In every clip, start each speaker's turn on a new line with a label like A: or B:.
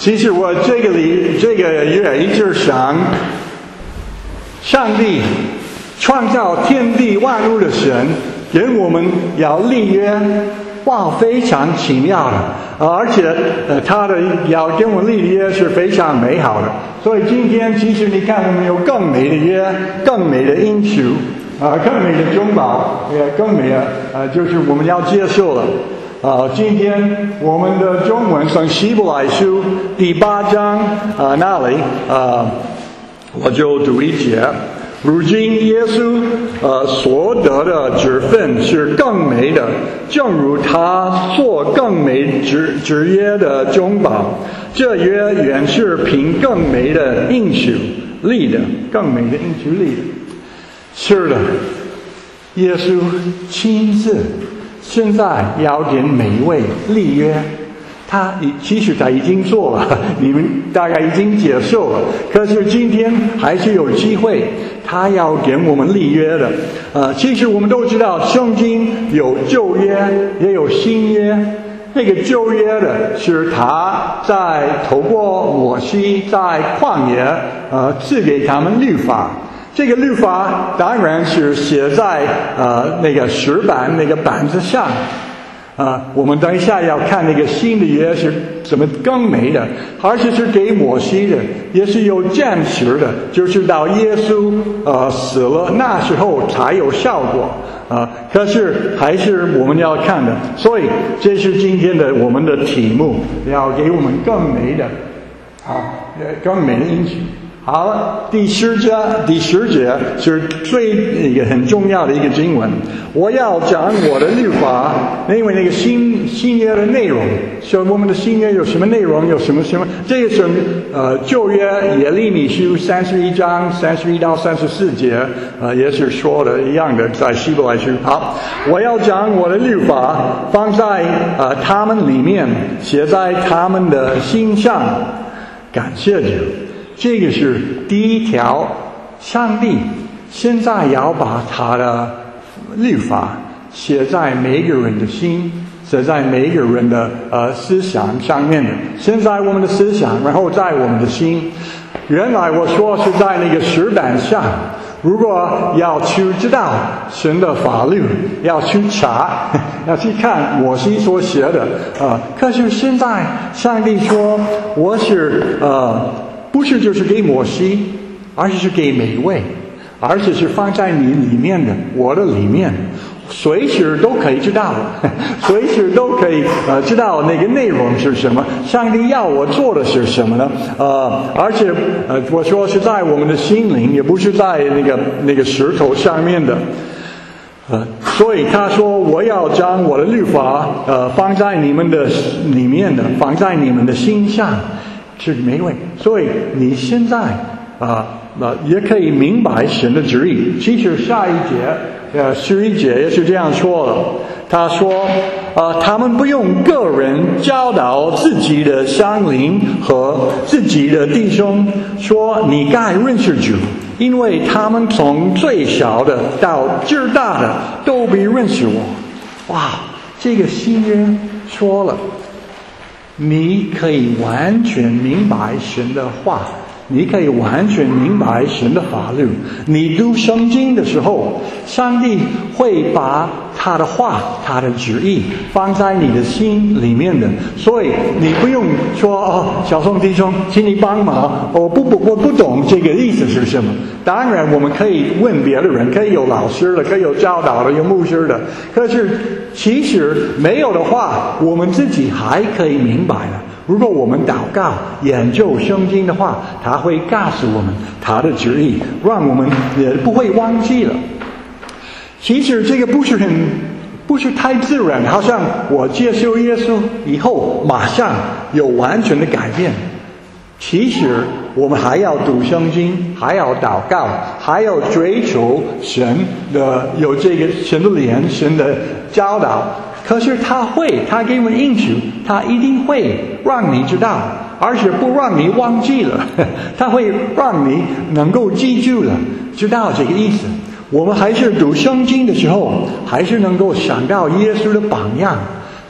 A: 其实我这个月一直想，上帝创造天地万物的神，跟我们要立约，哇，非常奇妙的，而且他的要跟我们立约是非常美好的。所以今天其实你看，我们有更美的约，更美的应许，更美的中保，也更美的就是我们要接受了。今天我们的中文从希伯来书第8章那里我就读一节。如今耶稣所得的职分是更美的，正如他做更美职业的中保，这约原是凭更美的应许立的，更美的应许立的。是的，耶稣亲自现在要跟每一位立约，其实他已经做了，你们大概已经接受了，可是今天还是有机会，他要跟我们立约的。其实我们都知道，圣经有旧约，也有新约。那个旧约的是他透过摩西在旷野赐给他们律法。这个律法当然是写在那个石板那个板子上。我们等一下要看那个新的约是怎么更美的，而且是给摩西的，也是有暂时的，就是到耶稣死了那时候才有效果。可是还是我们要看的，所以这是今天的我们的题目，要给我们更美的更美的应许。好了，第十节是一个很重要的一个经文。我要讲我的律法，因为那个新约的内容，所以我们的新约有什么内容，有什么，这个是旧约耶利米书31章31到34节，也是说的一样的，在希伯来书。好，我要讲我的律法，放在他们里面，写在他们的心上。感谢主。这个是第一条，上帝现在要把他的律法写在每个人的心，写在每个人的思想上面的。现在我们的思想，然后在我们的心。原来我说是在那个石板上，如果要去知道神的法律，要去查，要去看摩西所写的可是现在上帝说，我是不是就是给摩西，而是给每一位，而且是放在你里面的，我的里面，随时都可以知道，随时都可以知道那个内容是什么，上帝要我做的是什么呢？而且我说是在我们的心灵，也不是在那个石头上面的。所以他说，我要将我的律法放在你们的里面的，放在你们的心上。是没位，所以你现在也可以明白神的旨意。其实下一节11节也是这样说的。他说他们不用个人教导自己的乡邻和自己的弟兄，说你该认识主，因为他们从最小的到最大的都必认识我。哇，这个新约说了，你可以完全明白神的话，你可以完全明白神的法律。你读圣经的时候，上帝会把他的话，他的旨意放在你的心里面的。所以你不用说小宋弟兄，请你帮忙，我不懂这个意思是什么。当然我们可以问别的人，可以有老师的，可以有教导的，有牧师的。可是其实没有的话，我们自己还可以明白的。如果我们祷告研究圣经的话，他会告诉我们他的旨意，让我们也不会忘记了。其实这个不是太自然，好像我接受耶稣以后马上有完全的改变。其实我们还要读圣经，还要祷告，还要追求神的，有这个神的怜，神的教导。可是他给我们应许，他一定会让你知道，而且不让你忘记了，他会让你能够记住了，知道这个意思。我们还是读圣经的时候，还是能够想到耶稣的榜样。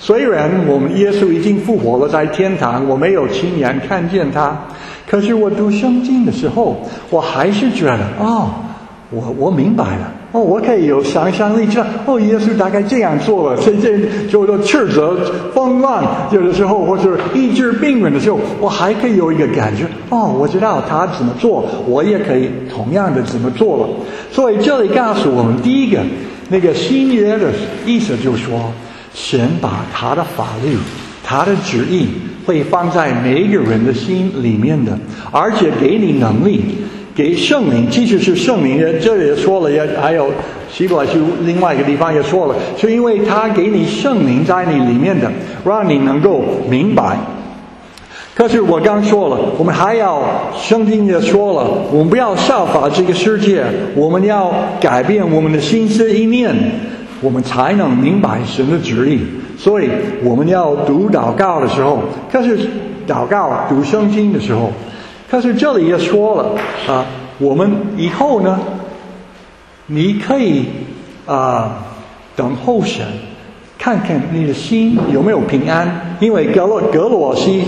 A: 虽然我们耶稣已经复活了，在天堂，我没有亲眼看见他，可是我读圣经的时候，我还是觉得我明白了。我可以有想象力，知道耶稣大概这样做了，这就是斥责风浪，有的时候或者医治病人的时候，我还可以有一个感觉，我知道他怎么做，我也可以同样的怎么做了。所以这里告诉我们，第一个，那个新约的意思就是说，神把他的法律、他的旨意会放在每一个人的心里面的，而且给你能力。给圣灵，即使是圣灵，这里也说了，也还有希伯来书另外一个地方也说了，是因为他给你圣灵在你里面的，让你能够明白。可是我刚说了，我们还要，圣经也说了，我们不要效法这个世界，我们要改变我们的心思意念，我们才能明白神的旨意。所以我们要读祷告的时候，可是祷告读圣经的时候，可是这里也说了我们以后呢，你可以等候神，看看你的心有没有平安。因为格罗西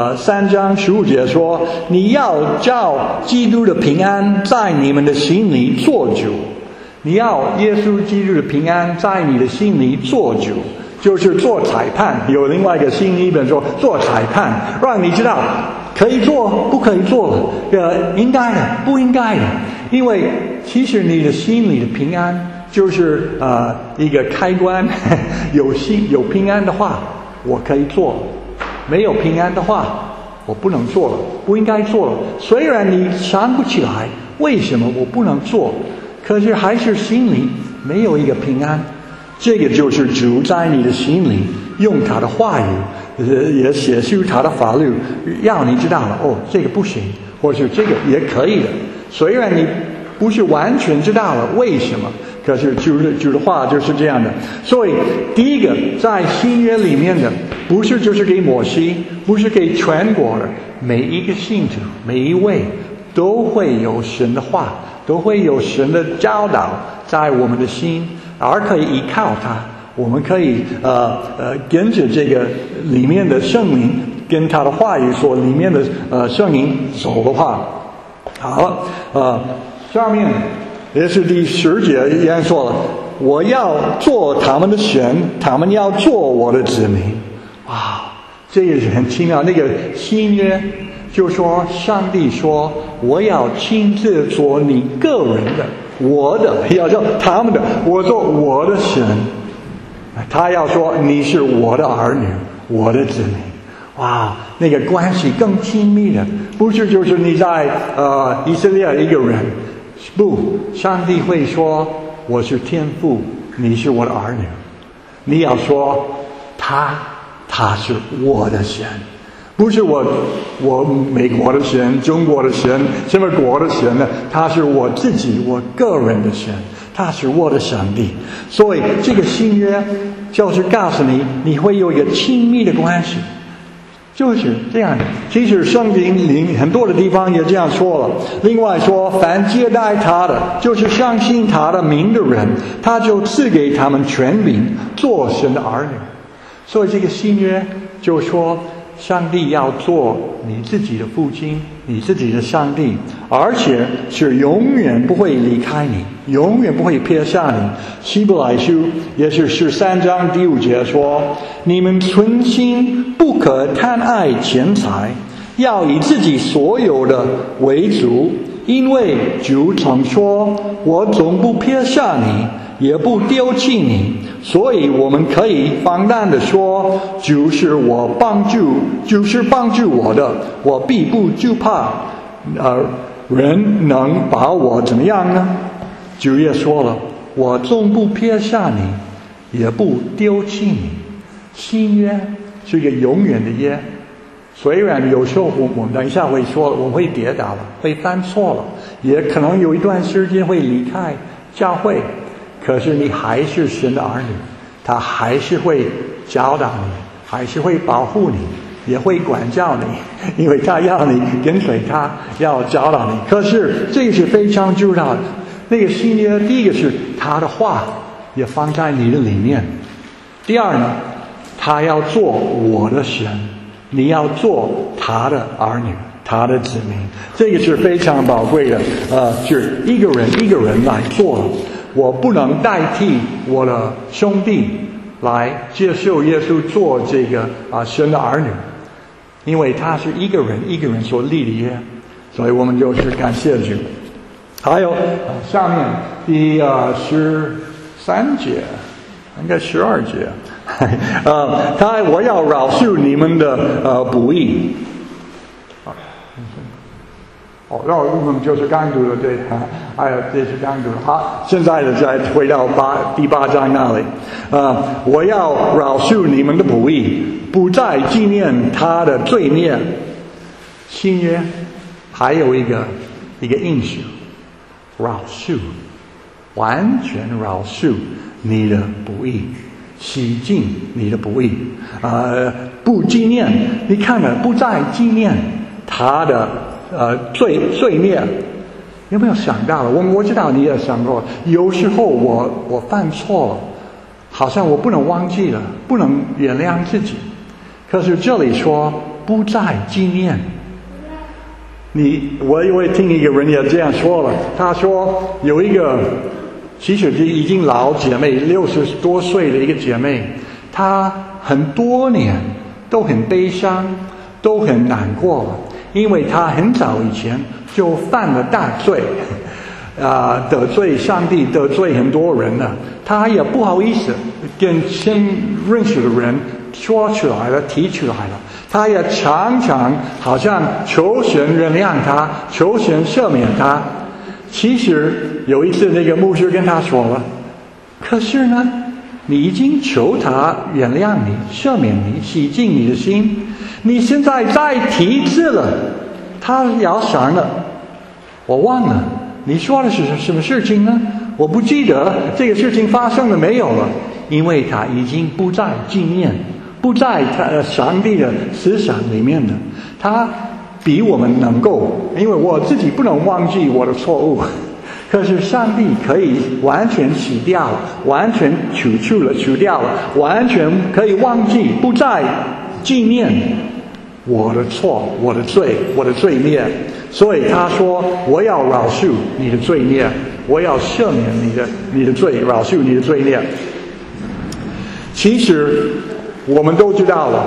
A: 3章15节说，你要照基督的平安在你们的心里做主。你要耶稣基督的平安在你的心里做主，就是做裁判。有另外一个新译本说做裁判，让你知道可以做不可以做了，应该的不应该的。因为其实你的心里的平安就是一个开关，有平安的话我可以做，没有平安的话我不能做了，不应该做了。虽然你想不起来为什么我不能做，可是还是心里没有一个平安。这个就是主在你的心里用他的话语也写出他的法律，让你知道了这个不行，或是这个也可以的。虽然你不是完全知道了为什么，可是主的话就是这样的。所以第一个在新约里面的，不是就是给摩西，不是给全国的，每一个信徒每一位都会有神的话，都会有神的教导在我们的心，而可以依靠他。我们可以跟着这个里面的圣灵，跟他的话语所里面的圣灵走的话。好了，下面也是第10节一样说了，我要做他们的神，他们要做我的子民。哇，这也是很奇妙。那个新约就说，上帝说我要亲自做你个人的，我的，要做他们的，我做我的神。他要说你是我的儿女，我的子民。哇，那个关系更亲密的，不是就是你在以色列一个人，不，上帝会说我是天父，你是我的儿女。你要说他是我的神，不是我美国的神，中国的神，什么国的神呢？他是我自己，我个人的神，他是我的上帝。所以这个新约就是告诉你，你会有一个亲密的关系，就是这样的。其实圣经里很多的地方也这样说了。另外说，凡接待他的，就是相信他的名的人，他就赐给他们权柄，做神的儿女。所以这个新约就说，上帝要做你自己的父亲，你自己的上帝，而且是永远不会离开你，永远不会撇下你。希伯来书也是13章第5节说，你们存心不可贪爱钱财，要以自己所有的为主，因为主曾说，我总不撇下你，也不丢弃你。所以我们可以放胆地说，主是帮助我的，我必不惧怕人能把我怎么样呢？主也说了，我总不撇下你，也不丢弃你。新约是一个永远的约，虽然有时候我们等一下会说，我会跌倒了，会犯错了，也可能有一段时间会离开教会，可是你还是神的儿女，他还是会教导你，还是会保护你，也会管教你，因为他要你跟随他，要教导你。可是这个是非常重要的。那个新约，第一个是他的话也放在你的里面，第二呢， 他要做我的神，你要做他的儿女，他的子民。这个是非常宝贵的，是一个人一个人来做。我不能代替我的兄弟来接受耶稣做这个神的儿女，因为他是一个人一个人所立的约，所以我们就是感谢主。还有下面第13节，应该12节，我要饶恕你们的不义。然后我们就是刚读的这是刚读的。好，现在再回到第8章那里。我要饶恕你们的不义，不再纪念他的罪孽。新约还有一个应许，饶恕，完全饶恕你的不义，洗净你的不义。不纪念，你看了，不再纪念他的罪孽。有没有想到了？我知道你也想过，有时候我犯错了，好像我不能忘记了，不能原谅自己。可是这里说不再纪念。我也会听一个人也这样说了，他说有一个其实已经老姐妹，60多岁的一个姐妹，她很多年都很悲伤，都很难过，因为她很早以前就犯了大罪，得罪上帝，得罪很多人了，她也不好意思跟新认识的人说出来了，提出来了。他也常常好像求神原谅他，求神赦免他。其实有一次那个牧师跟他说了，可是呢，你已经求他原谅你，赦免你，洗净你的心，你现在再提一次了，他要想了，我忘了你说的是什么事情呢？我不记得这个事情发生了没有了，因为他已经不再纪念，不在上帝的思想里面的。他比我们能够，因为我自己不能忘记我的错误，可是上帝可以完全洗掉，完全除掉了，完全可以忘记，不再纪念我的错，我的罪，我的罪孽。所以他说，我要饶恕你的罪孽，我要赦免你的罪，饶恕你的罪孽。其实我们都知道了，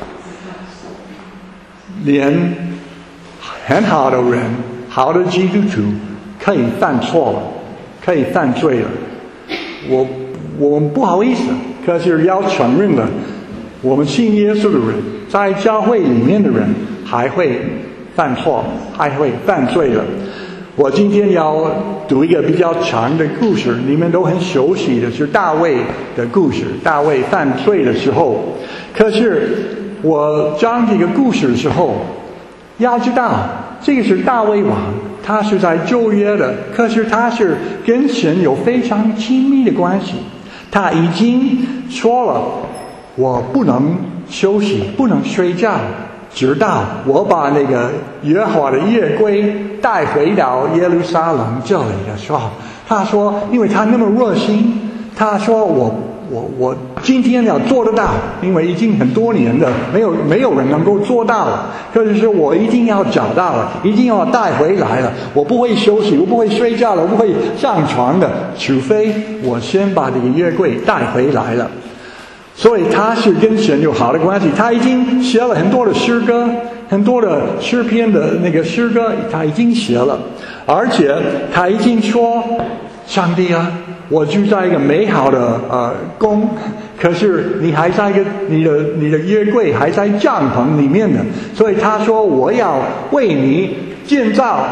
A: 连很好的人，好的基督徒可以犯错了，可以犯罪了。我们不好意思，可是要承认了，我们信耶稣的人，在教会里面的人还会犯错，还会犯罪了。我今天要读一个比较长的故事，你们都很熟悉的是大卫的故事。大卫犯罪的时候，可是我讲这个故事的时候，要知道这个是大卫王，他是在旧约的，可是他是跟神有非常亲密的关系。他已经说了，我不能休息，不能睡觉，直到我把那个耶和华的约柜带回到耶路撒冷这里的时候，他说，因为他那么热心，他说我今天要做得到，因为已经很多年了，没有人能够做到了。可是说我一定要找到了，一定要带回来了。我不会休息，我不会睡觉了，我不会上床的，除非我先把这个约柜带回来了。所以他是跟神有好的关系，他已经写了很多的诗歌，很多的诗篇的那个诗歌他已经写了，而且他已经说，上帝啊，我住在一个美好的宫，可是你还在你的约柜还在帐篷里面呢，所以他说我要为你建造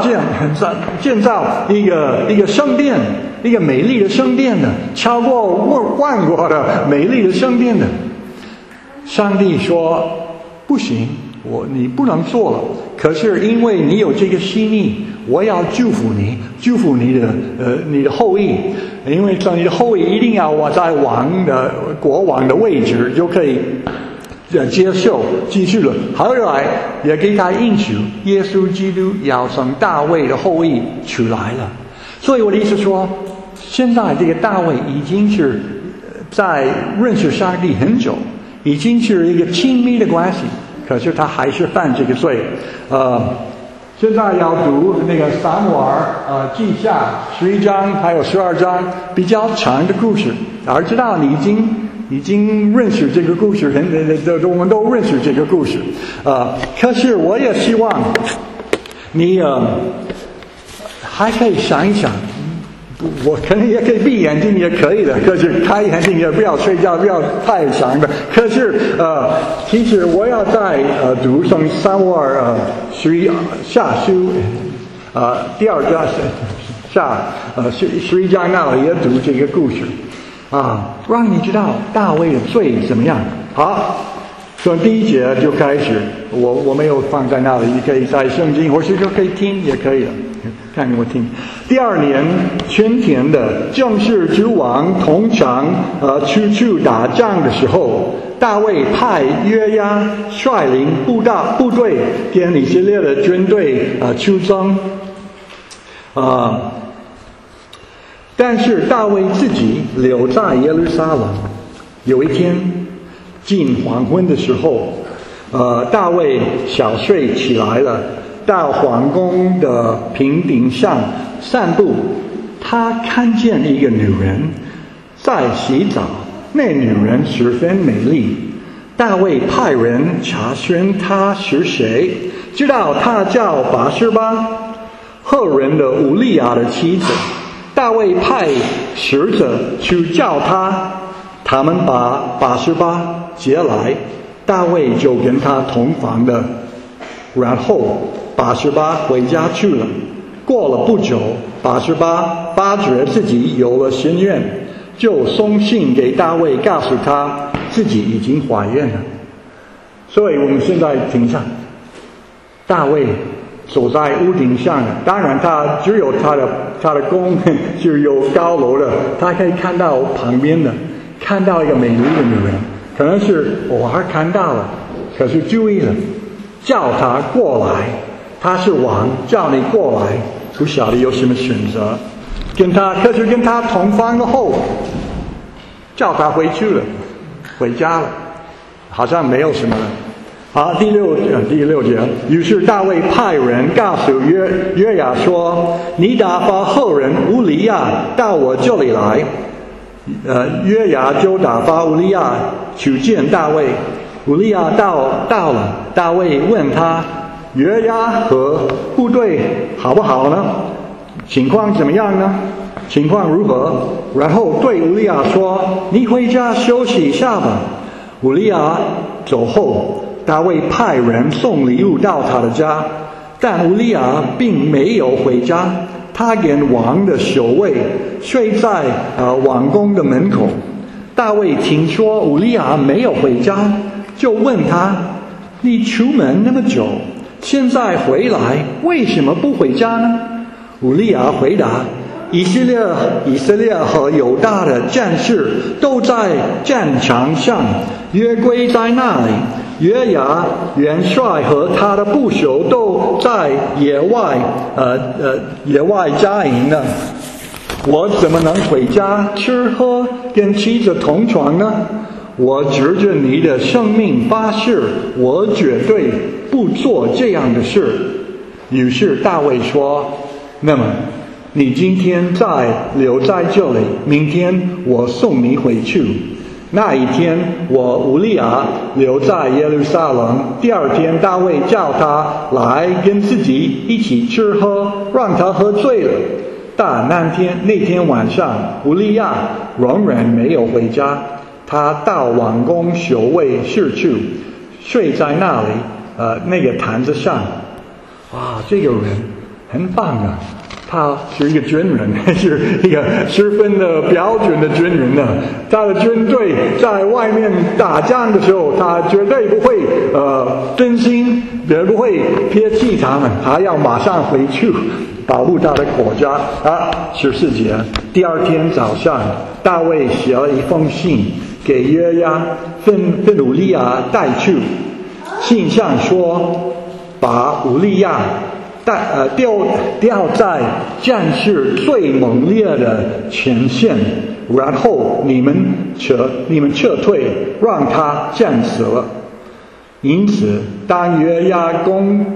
A: 一个圣殿，一个美丽的圣殿的，超过万国的美丽的圣殿的。上帝说不行，你不能做了，可是因为你有这个心意，我要祝福你，祝福你的后裔，因为你的后裔一定要我在国王的位置，就可以接受继续了。后来也给他应许，耶稣基督要从大卫的后裔出来了。所以我的意思说，现在这个大卫已经是在认识上帝很久， 已经是一个亲密的关系，可是他还是犯这个罪。现在要读那个撒母耳记下11章还有12章比较长的故事，而知道你已经认识这个故事，我们都认识这个故事。可是我也希望你还可以想一想，我可能也可以闭眼睛也可以的，可是开眼睛也不要睡觉，不要太长的。可是其实我要在读从撒母耳下书第2章11章那里也读这个故事让你知道大卫的罪怎么样。好，从第1节就开始，我没有放在那里，你可以在圣经，或是就可以听也可以的，看给我听。第2年春天的，正是诸王同常出去打仗的时候，大卫派约押率领部队跟以色列的军队出征。但是大卫自己留在耶路撒冷。有一天近黄昏的时候，大卫小睡起来了，到皇宫的平顶上散步。他看见一个女人在洗澡，那女人十分美丽。大卫派人查询她是谁，知道她叫拔示巴，赫人的乌利亚的妻子。大卫派使者去叫她，他们把拔示巴接来，大卫就跟她同房的，然后拔示巴回家去了。过了不久，拔示巴发觉自己有了心愿，就送信给大卫，告诉他自己已经怀孕了。所以我们现在听上，大卫走在屋顶上，当然他只有他的宫是有高楼的，他可以看到旁边的，看到一个美丽的女人，可能是偶尔看到了，可是注意了，叫他过来，他是王，叫你过来，不晓得有什么选择。可是跟他同房后，叫他回去了，回家了，好像没有什么了。好，第六节，于是大卫派人告诉约押说：“你打发后人乌利亚到我这里来。”约押就打发乌利亚去见大卫。乌利亚到了，大卫问他：“约押和部队好不好呢？情况怎么样呢？情况如何？”然后对乌利亚说：“你回家休息一下吧。”乌利亚走后，大卫派人送礼物到他的家，但乌利亚并没有回家，他跟王的守卫睡在王宫的门口。大卫听说乌利亚没有回家，就问他：“你出门那么久，现在回来为什么不回家呢？”乌利亚回答：“以色列和犹大的战士都在战场上，约柜在那里。约押元帅和他的部属都在野外扎营呢。我怎么能回家吃喝，跟妻子同床呢？我指着你的生命发誓，我绝对不做这样的事。”于是大卫说：“那么你今天留在这里，明天我送你回去。”那一天，乌利亚留在耶路撒冷。第2天，大卫叫他来跟自己一起吃喝，让他喝醉了。但那天晚上，乌利亚仍然没有回家，他到王宫守卫室去，睡在那里那个毯子上。哇，这个人很棒啊！他是一个军人，是一个十分的标准的军人呢。他的军队在外面打仗的时候，他绝对不会分心，也不会撇弃他们，还要马上回去保护他的国家。14节，第2天早上，大卫写了一封信给约押，分乌利亚带去。信上说：“把乌利亚掉在战事最猛烈的前线，然后你们撤退，让他战死了。因此，当约押攻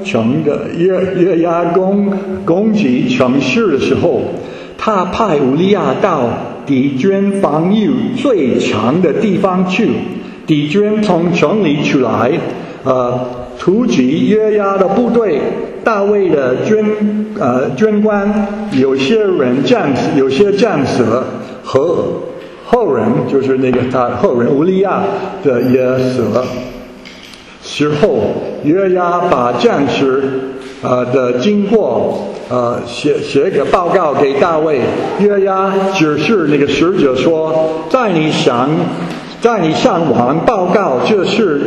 A: 击城市的时候，他派乌利亚到敌军防御最强的地方去。敌军从城里出来，突击约押的部队。大卫的军官有些战死了，和后人就是他后人乌利亚的也死了。事后约押把战事的经过写个报告给大卫。约押指示那个使者说，在你向王报告这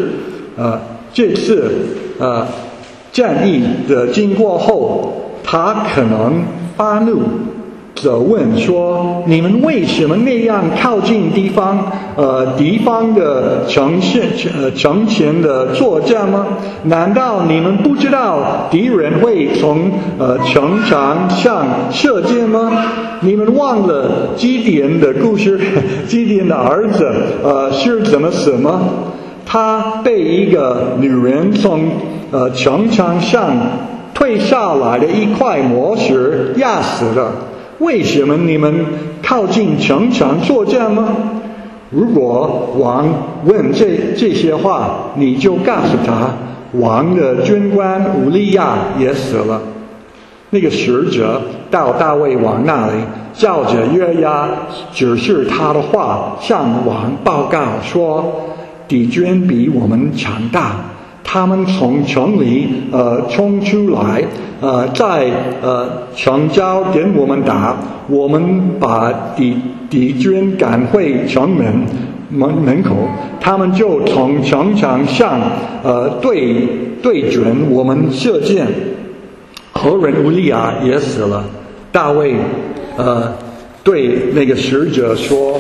A: 次战役的经过后，他可能发怒，责问说：你们为什么那样靠近敌方的城前的作战吗？难道你们不知道敌人会从城墙上射箭吗？你们忘了基甸的故事？基甸的儿子是怎么死吗？他被一个女人从城墙上退下来的一块磨石压死了。为什么你们靠近城墙作战吗？如果王问这些话，你就告诉他，王的军官乌利亚也死了。那个使者到大卫王那里，照着约押指示他的话向王报告说，敌军比我们强大，他们从城里冲出来，在城郊跟我们打，我们把敌军赶回城门口，他们就从城墙上对准我们射箭。后人乌利亚也死了。大卫对那个使者说，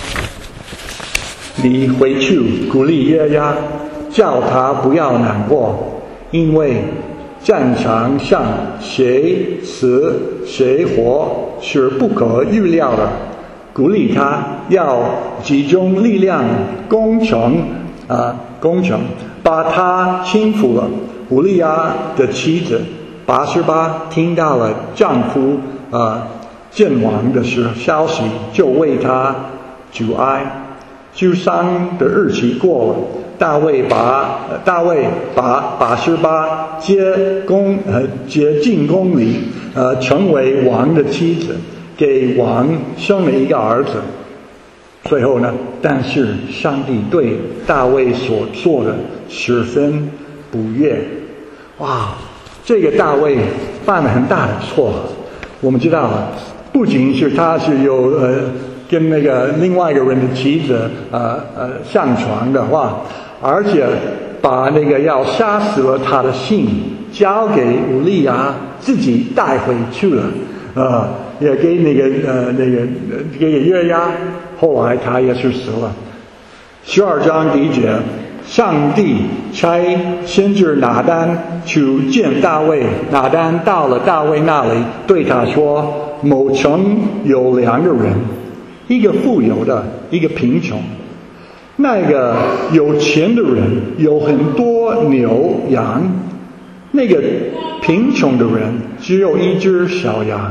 A: 你回去鼓励约押，叫他不要难过，因为战场上谁死谁活是不可预料的。鼓励他要集中力量攻城，把他倾覆了。乌利亚的妻子拔示巴听到了丈夫阵亡的消息，就为他主哀。救丧的日期过了，大卫把拔示巴接进宫里，成为王的妻子，给王生了一个儿子。最后呢，但是上帝对大卫所做的十分不悦。哇，这个大卫犯了很大的错。我们知道，不仅是他是有跟那个另外一个人的妻子上床的话，而且把那个要杀死了他的信交给乌利亚，自己带回去了，也给给约押，后来他也是死了。12章第1节，上帝差先知拿单去见大卫。拿单到了大卫那里，对他说：某城有2个人，一个富有的，一个贫穷。那个有钱的人有很多牛羊，那个贫穷的人只有一只小羊，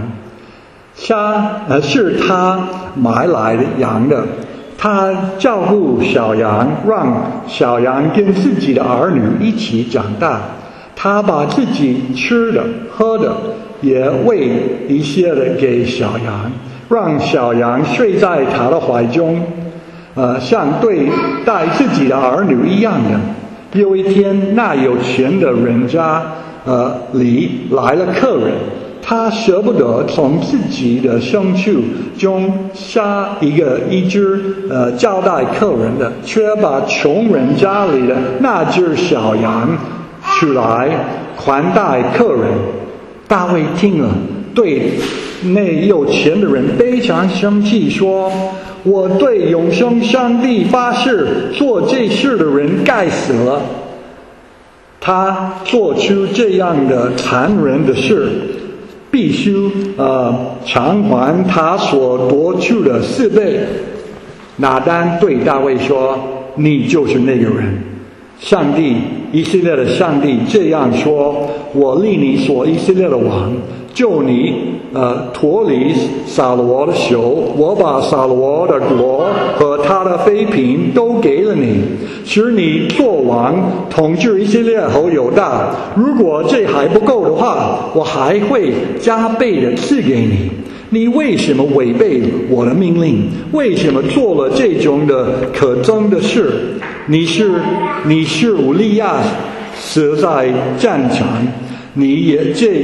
A: 是他买来的羊的。他照顾小羊，让小羊跟自己的儿女一起长大。他把自己吃的喝的也喂一些的给小羊，让小羊睡在他的怀中，像对待自己的儿女一样的。有一天，那有钱的人家里来了客人，他舍不得从自己的牲畜中杀一只招待客人的，却把穷人家里的那只小羊取来款待客人。大卫听了，对那有钱的人非常生气，说：我对永生上帝发誓，做这事的人该死了。 他做出这样的残忍的事，必须偿还他所夺去的4倍。拿单对大卫说：“你就是那个人。上帝，以色列的上帝这样说：我立你所以色列的王，救你脱离扫罗的手，我把扫罗的国和他的妃嫔都给了你，使你做王，统治以色列和犹大。如果这还不够的话，我还会加倍的赐给你。你为什么违背我的命令？为什么做了这种的可憎的事？你是乌利亚死在战场，你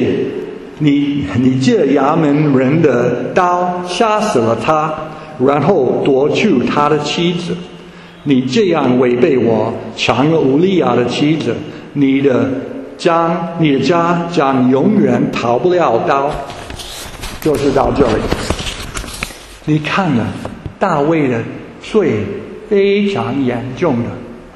A: 借亚门人的刀杀死了他，然后夺去他的妻子。你这样违背我，抢了乌利亚的妻子，你的家将永远逃不了刀。”就是到这里，你看了大卫的罪非常严重的，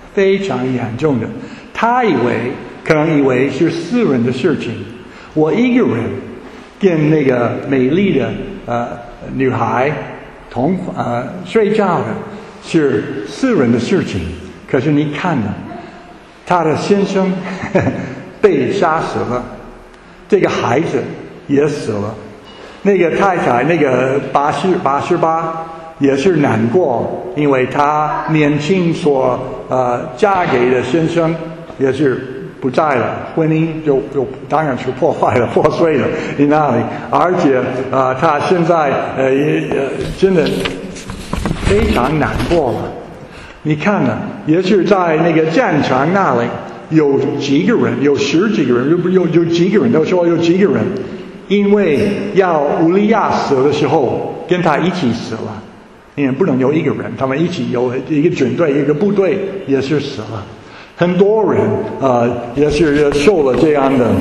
A: 他可能以为是私人的事情。我一个人跟那个美丽的女孩睡觉的是私人的事情，可是你看了他的先生被杀死了，这个孩子也死了。那个太太，那个88也是难过，因为她年轻所嫁给的先生也是不在了，婚姻就当然是破碎了在那里，而且她现在真的非常难过了。你看呢，也是在那个战场那里有几个人，有10几个人，有几个人都说有几个人。因为要乌利亚死的时候跟他一起死了，因为不能有一个人，他们一起有一个军队一个部队也是死了，很多人也是受了这样的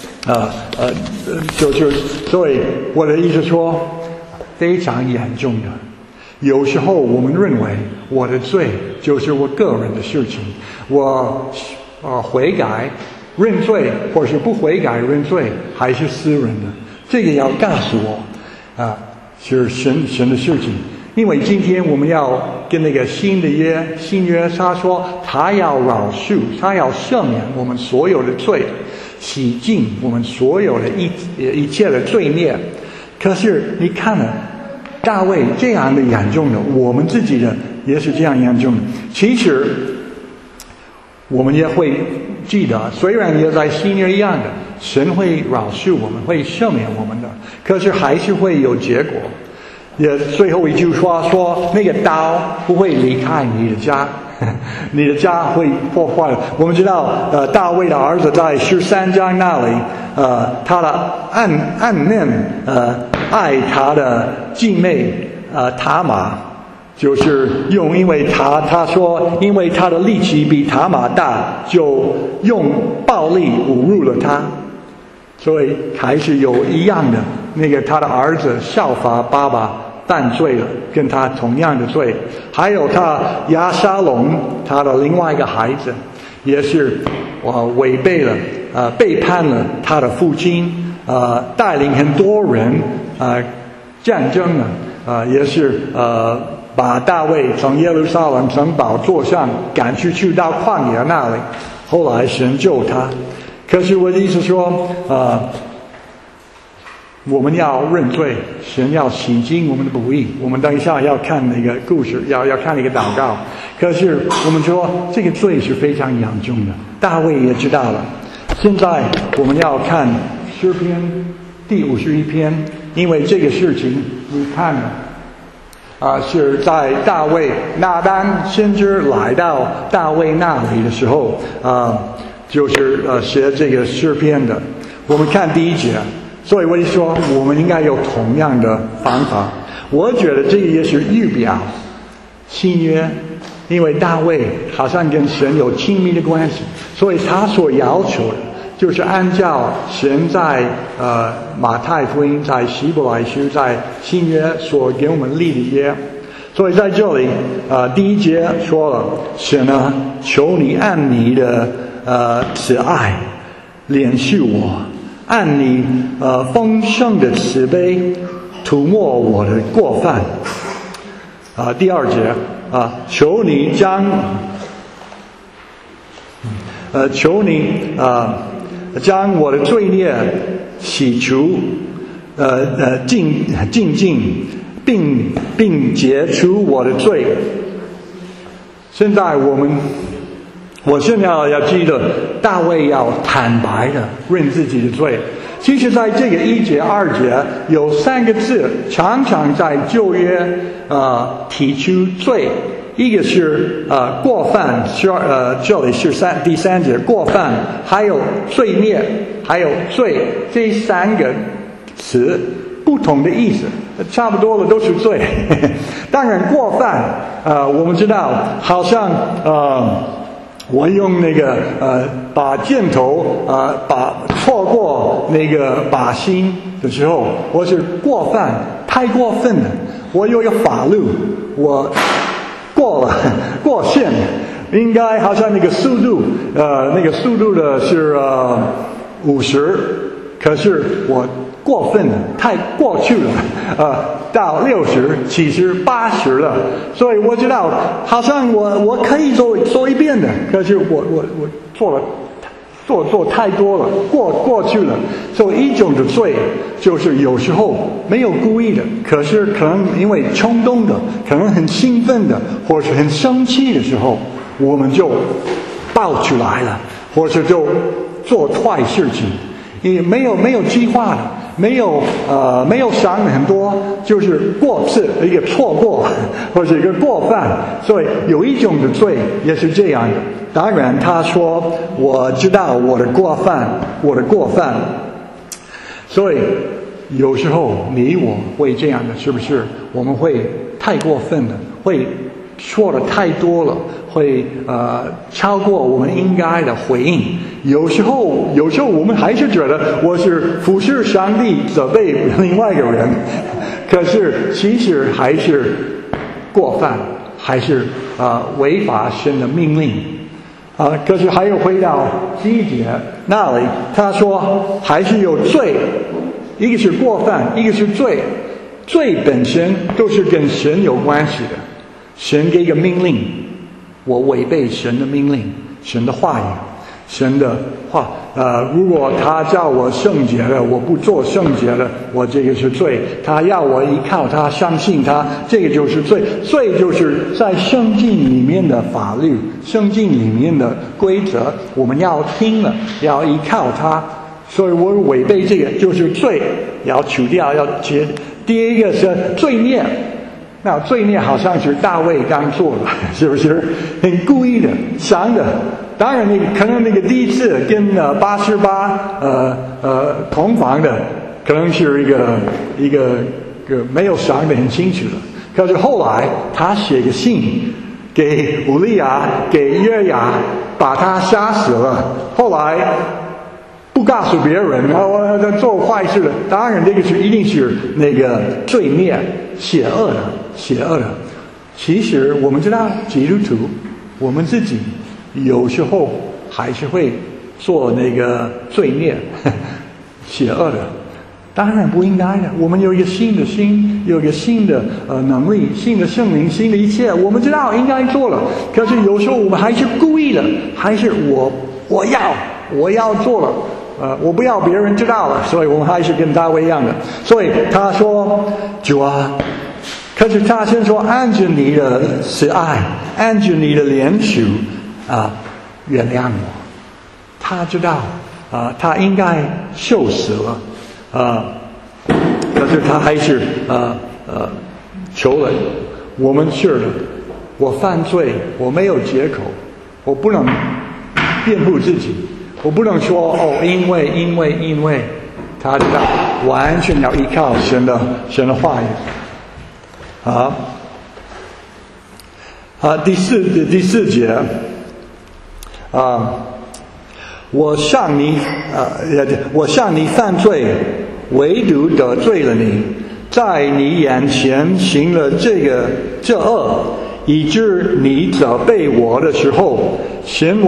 A: 所以我的意思说非常严重的。有时候我们认为我的罪就是我个人的事情，我悔改认罪，或是不悔改认罪，还是私人的，这个要告诉我是神的事情。因为今天我们要跟那个新约，他说他要饶恕，他要赦免我们所有的罪，洗净我们所有的一切的罪孽。可是你看了大卫这样的严重的，我们自己的也是这样严重的。其实我们也会记得，虽然也在新约一样的，神会饶恕我们，会赦免我们的，可是还是会有结果。也最后一句话说，那个刀不会离开你的家，你的家会破坏了。我们知道大卫的儿子在13章那里他的暗面爱他的继妹塔玛，就是因为他说因为他的力气比塔玛大，就用暴力侮辱了他，所以还是有一样的那个他的儿子效法爸爸犯罪了，跟他同样的罪。还有他押沙龙他的另外一个孩子也是违背了背叛了他的父亲，带领很多人战争了，也是把大卫从耶路撒冷城堡座上赶去到旷野那里，后来神救他。可是我的意思说我们要认罪，神要洗净我们的不义。我们等一下要看那个故事，要看那个祷告。可是我们说这个罪是非常严重的，大卫也知道了。现在我们要看诗篇第51篇，因为这个事情你看了是在大卫拿单先知来到大卫那里的时候就是写这个诗篇的。我们看第1节，所以我就说我们应该有同样的方法。我觉得这个也是预表新约，因为大卫好像跟神有亲密的关系，所以他所要求的就是按照神在马太福音、在希伯来书、在新约所给我们立的约。所以在这里第1节说了，神啊，求你按你的慈爱怜恤我，按你丰盛的慈悲涂抹我的过犯。第二节求你将将我的罪孽洗除，净并解除我的罪。现在我现在要记得，大卫要坦白的认自己的罪。其实在这个1节2节有3个字常常在旧约提出罪，一个是过犯，这里是第3节过犯，还有罪孽，还有罪，这3个词不同的意思，差不多的都是罪。当然过犯我们知道好像我用那个把箭头把错过那个靶心的时候，我是过犯，太过分了。我有一个法律，我过线，应该好像那个速度的是50，可是我过分了，太过去了，到60、70、80了，所以我知道，好像我可以做一遍的，可是我做太多了，过去了。所以一种的罪就是有时候没有故意的，可是可能因为冲动的，可能很兴奋的，或是很生气的时候，我们就爆出来了，或是就做坏事情，也没有计划的。没有想很多，就是一个错过，或者一个过犯。所以有一种的罪也是这样的。当然他说我知道我的过犯，所以有时候你我会这样的，是不是？我们会太过分了，会说的太多了，会超过我们应该的回应。有时候我们还是觉得我是俯视上帝责备另外一个人，可是其实还是过犯，还是违反神的命令。可是还有回到7节那里，他说还是有罪，一个是过犯，一个是罪。罪本身都是跟神有关系的。神给一个命令，我违背神的命令，神的话语，神的话，如果他叫我圣洁了，我不做圣洁了，我这个是罪。他要我依靠他，相信他，这个就是罪。罪就是在圣经里面的法律，圣经里面的规则，我们要听了，要依靠他。所以我违背这个就是罪，要除掉，要解。第一个是罪孽。那罪孽好像是大卫刚做的，是不是？很故意的想的。当然可能那个第一次跟88同房的，可能是一个没有想得很清楚的。可是后来他写个信给乌利亚，给约雅，把他杀死了。后来不告诉别人，然后做坏事了。当然这个一定是那个罪孽，邪恶的。其实我们知道基督徒我们自己有时候还是会做那个罪孽邪恶的，当然不应该的。我们有一个新的心，有一个新的能力，新的圣灵，新的一切，我们知道应该做了，可是有时候我们还是故意的，还是我要做了，我不要别人知道了，所以我们还是跟大卫一样的。所以他说主啊，可是他先说按着你的慈爱，按着你的怜恤原谅我。他知道他应该受死了，可是他还是求了。我们是的，我犯罪，我没有借口，我不能辩护自己，我不能说因为他知道完全要依靠神的话语。第四节我向你犯罪，唯独得罪了你，在你眼前行了这恶， 以致你责备我的时候，显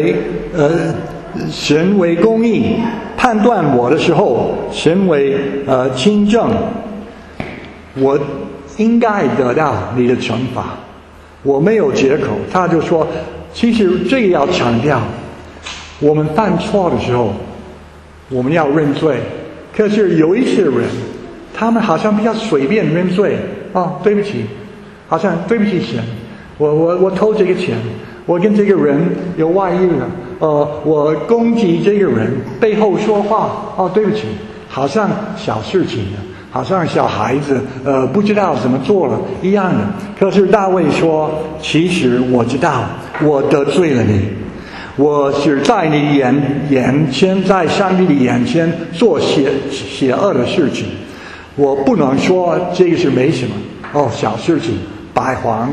A: 为公义，判断我的时候，显为清正。我应该得到你的惩罚，我没有借口。他就说，其实这个要强调，我们犯错的时候，我们要认罪。可是有一些人，他们好像比较随便认罪。对不起，好像对不起神，我偷这个钱，我跟这个人有外遇了，我攻击这个人，背后说话，对不起，好像小事情的，好像小孩子不知道怎么做了一样的。可是大卫说，其实我知道我得罪了你，我是在你眼前，在上帝的眼前做邪恶的事情，我不能说这个是没什么，小事情，白话，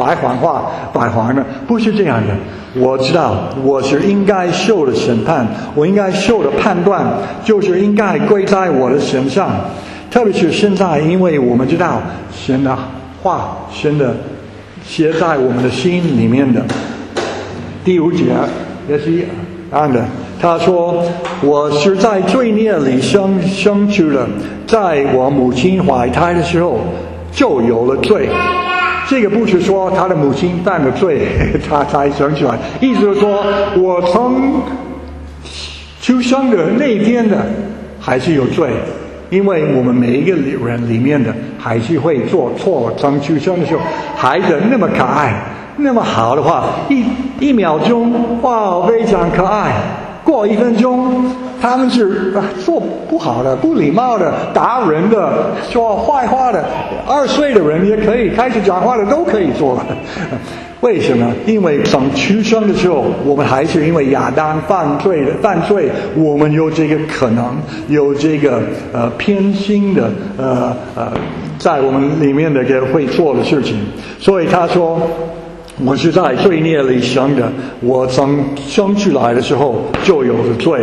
A: 不是这样的。我知道我是应该受的审判，我应该受的判断，就是应该归在我的身上。特别是现在，因为我们知道神的话，神的写在我们的心里面的。第5节也是一样的，他说，我是在罪孽里生出的，在我母亲怀胎的时候就有了罪。这个不是说他的母亲犯了罪他才生出来，意思是说我从出生的那一天的还是有罪。因为我们每一个人里面的还是会做错，从出生的时候，孩子那么可爱，那么好的话，一秒钟非常可爱，过1分钟他们是做不好的、不礼貌的、打人的、说坏话的，2岁的人也可以开始讲话的都可以做了。为什么？因为从出生的时候，我们还是因为亚当犯罪，我们有这个可能，有这个偏心的在我们里面的会做的事情。所以他说，我是在罪孽里生的，我从生出来的时候就有了罪。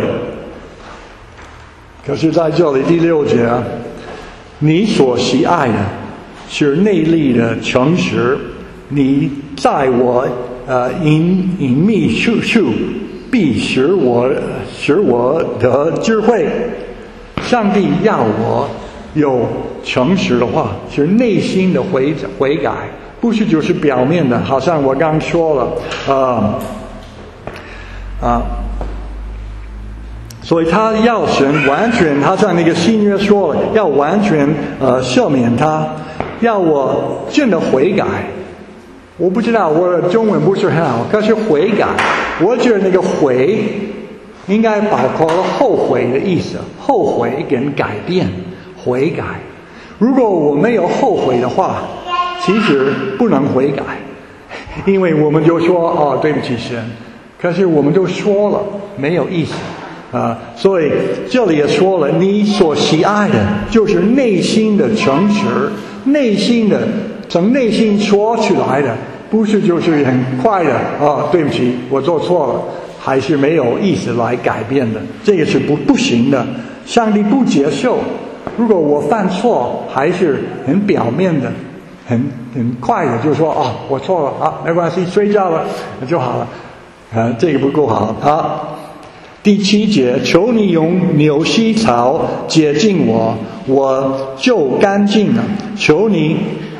A: 可是在这里第6节，你所喜爱的是内力的诚实，你在我隐秘处必使我得智慧。上帝要我有诚实的话，是内心的悔改，不是就是表面的，好像我刚说了所以他要神完全，他像那个新约说了，要完全赦免他，要我真的悔改。我不知道我的中文不是很好，可是悔改，我觉得那个悔应该包括了后悔的意思，后悔跟改变，悔改。如果我没有后悔的话，其实不能悔改，因为我们就说对不起神，可是我们就说了没有意思。所以这里也说了，你所喜爱的就是内心的诚实，内心的从内心说出来的，不是就是很快的对不起我做错了，还是没有意思来改变的，这个是不行的，上帝不接受。如果我犯错还是很表面的，很快的就说我错了没关系，睡觉了就好了，这个不够好。第7节，求你用牛膝草洁净我，我就干净了。求你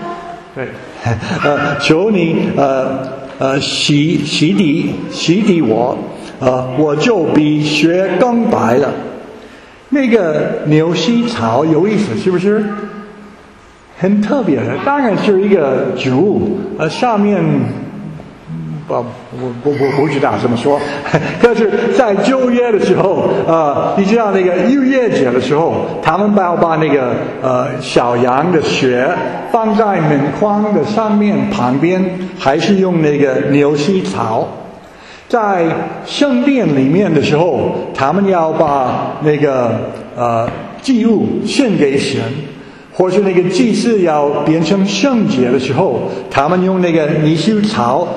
A: 洗涤我，我就比雪更白了。那个牛膝草有意思，是不是？很特别的，当然是一个植物，上面我不知道怎么说，可是在旧约的时候，你知道那个逾越节的时候，他们要把那个小羊的血放在门框的上面旁边，还是用那个牛膝草。在圣殿里面的时候，他们要把那个祭物献给神，或是那个祭祀要变成圣洁的时候，他们用那个泥修草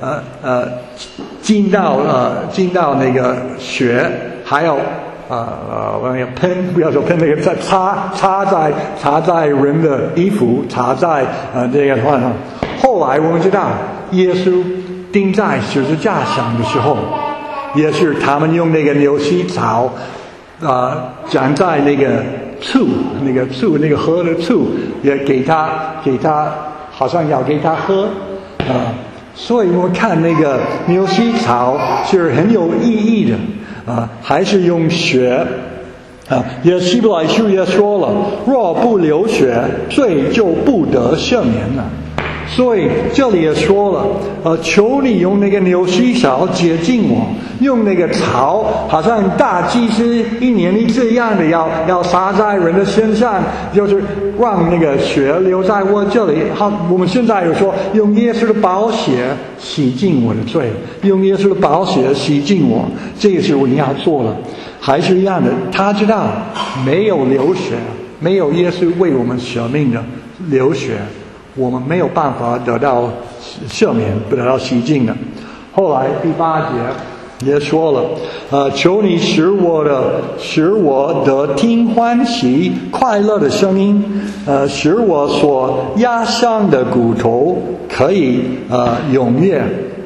A: 浸到那个血，还有喷，不要说喷，那个擦在人的衣服，擦在这个后来我们知道，耶稣钉在十字架上的时候，也是他们用那个牛膝草，粘在那个醋，那个喝的醋，也给他，好像要给他喝，所以我看那个牛膝草是很有意义的，还是用血。也希伯来书也说了，若不流血，罪就不得赦免了。所以这里也说了，求你用那个牛膝草洁净我，用那个草，好像大祭司一年一次一样的要撒在人的身上，就是让那个血流在我这里。好，我们现在有说用耶稣的宝血洗净我的罪，用耶稣的宝血洗净我，这个是我们要做的。还是一样的，他知道没有流血，没有耶稣为我们舍命的流血，我们没有办法得到赦免，不得到洗净的。后来第8节也说了，求你使我得听欢喜快乐的声音，使我所压伤的骨头可以踊跃。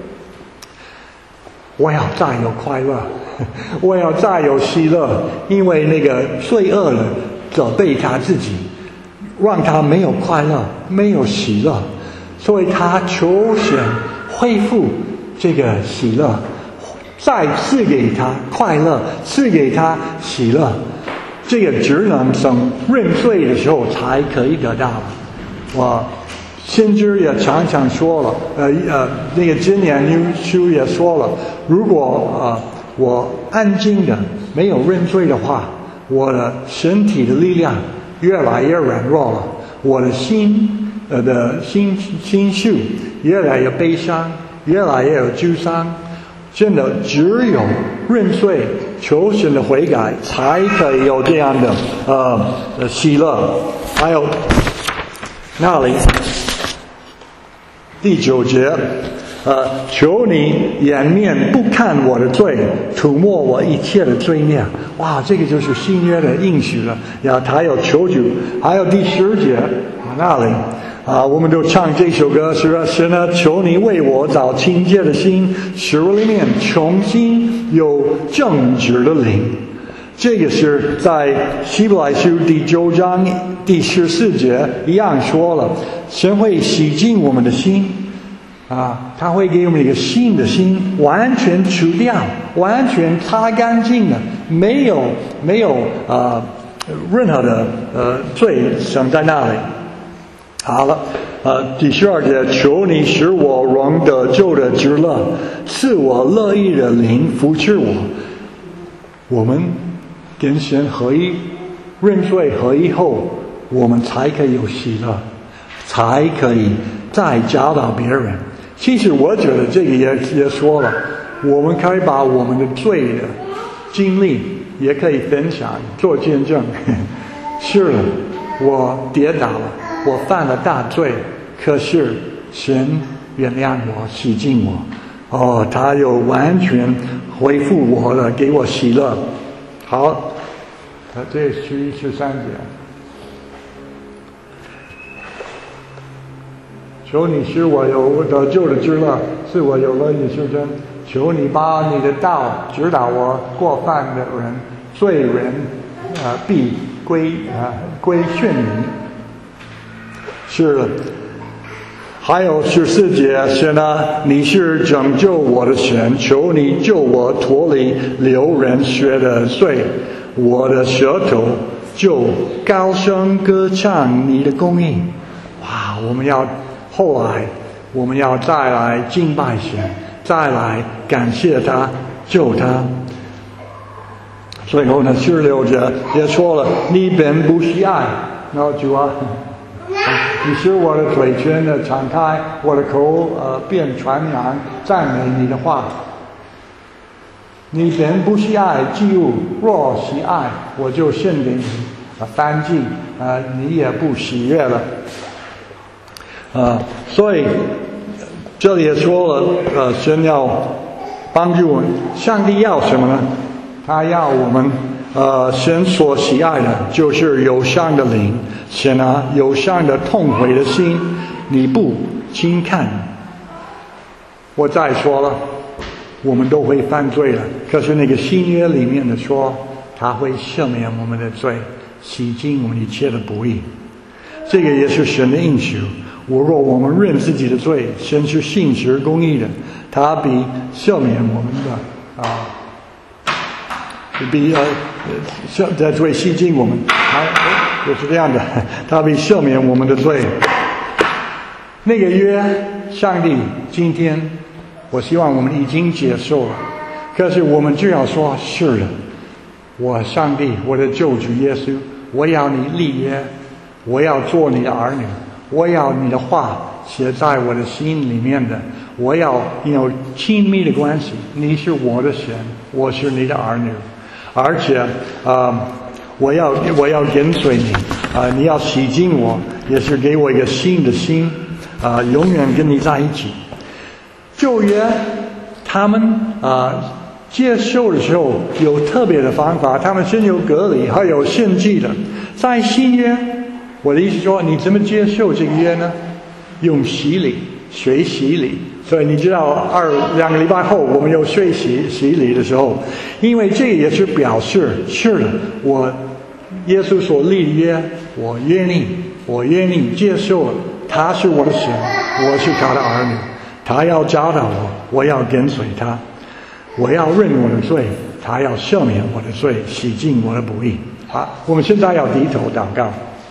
A: 我要再有快乐，我要再有喜乐，因为那个罪恶的责备他自己，让他没有快乐，没有喜乐，所以他求神恢复这个喜乐，再赐给他快乐，赐给他喜乐。这个只能等认罪的时候才可以得到。先知也常常说了，那个今年书也说了，如果我安静的没有认罪的话，我的身体的力量越来越软弱了，我的心绪越来越悲伤，越来越有忧伤。真的只有认罪求神的悔改，才可以有这样的喜乐。还有那里第9节，求你掩面不看我的罪，涂抹我一切的罪孽。哇，这个就是新约的应许了。他有求主。还有第10节那里我们都唱这首歌，是神啊，求你为我找清洁的心，使我里面重新有正直的灵。这个是在希伯来书第9章第14节一样说了，神会洗净我们的心他会给我们一个新的心，完全除掉，完全擦干净的，没有任何的罪剩在那里。好了，第12节，求你使我荣得救的之乐，赐我乐意的灵扶持我。我们跟神合一，认罪合一后，我们才可以有喜乐，才可以再教导别人。其实我觉得这个也说了，我们可以把我们的罪的经历也可以分享，做见证。是了，我跌倒了，我犯了大罪，可是神原谅我，洗净我。他有完全恢复我了，给我喜乐。好，这11、13节。求你使我有得救的之乐，赐我有乐意修真。求你把你的道指导我，过犯的人、罪人必归顺你。是了。还有14节，神啊，你是拯救我的神，求你救我脱离流人血的罪，我的舌头就高声歌唱你的公义。哇，后来我们要再来敬拜神，再来感谢他，救他。最后呢，16节也说了，你本不喜爱，然后主啊，你使我的嘴唇的敞开，我的口便传扬赞美你的话。你本不喜爱祭物，若喜爱，我就献给你燔祭，你也不喜悦了。所以这里也说了，神要帮助我们。上帝要什么呢？他要我们神所喜爱的就是忧伤的灵，神啊，忧伤的痛悔的心， 你不轻看。我再说了，我们都会犯罪了，可是那个新约里面的说，他会赦免我们的罪，洗净我们一切的不义。这个也是神的应许。如果我们认自己的罪，神是信实公义的，他必赦免我们的在罪洗净我们，就是这样的，他必赦免我们的罪。那个约，上帝今天我希望我们已经接受了，可是我们就要说，是的，我上帝，我的救主耶稣，我要你立约，我要做你的儿女，我要你的话写在我的心里面的，我要有亲密的关系，你是我的神，我是你的儿女，而且我要跟随你你要洗净我，也是给我一个新的心永远跟你在一起。旧约他们接受的时候有特别的方法，他们先有隔离，还有献祭的。在新约，我的意思说，你怎么接受这个约呢？用洗礼，水洗礼。所以你知道2个礼拜后我们有水洗礼的时候，因为这也是表示，是的，我耶稣所立的约，我约你接受了，他是我的神，我是他的儿女，他要教导我，我要跟随他，我要认我的罪，他要赦免我的罪，洗净我的不义。好，我们现在要低头祷告。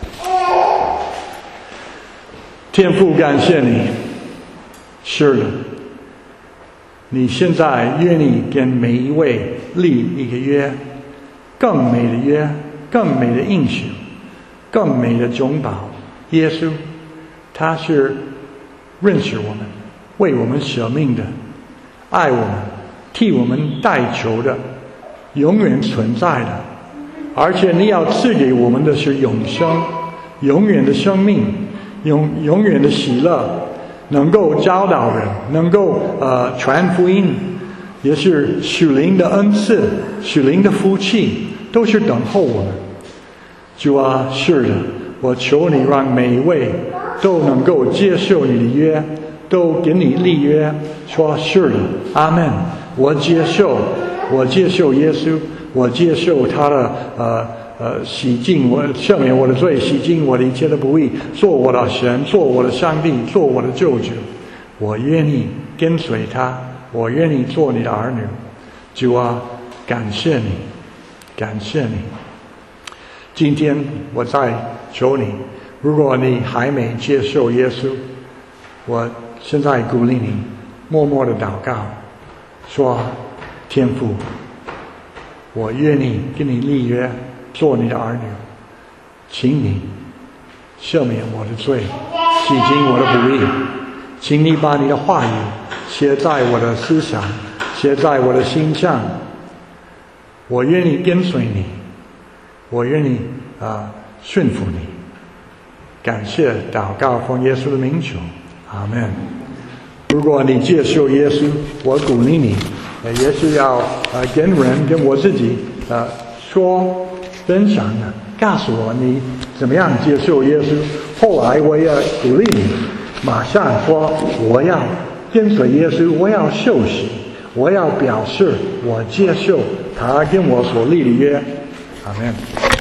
A: 天父，感谢你，是的，你现在愿意跟每一位立一个约，更美的约，更美的应许，更美的中保。耶稣他是认识我们，为我们舍命的，爱我们，替我们代求的，永远存在的，而且你要赐给我们的是永生，永远的生命，永远的喜乐，能够教导人，能够传福音，也是属灵的恩赐，属灵的福气，都是等候我们。主啊，是的，我求你让每一位都能够接受你的约，都给你立约，说是的，阿们。我接受耶稣，我接受他的洗净我，赦免我的罪，洗净我的一切的不义，做我的神，做我的上帝，做我的救主。我愿意跟随他，我愿意做你的儿女。主啊，感谢你，感谢你。今天我再求你，如果你还没接受耶稣，我现在鼓励你默默的祷告，说天父，我愿意跟你立约，做你的儿女，请你赦免我的罪，洗净我的不义，请你把你的话语写在我的思想，写在我的心上。我愿意跟随你，我愿意顺服你。感谢祷告奉耶稣的名求，阿们。如果你接受耶稣，我鼓励你也是要跟人跟我自己说分享的，告诉我你怎么样接受耶稣。后来我也鼓励你马上说，我要跟随耶稣，我要受洗，我要表示我接受他跟我所立的约。阿们。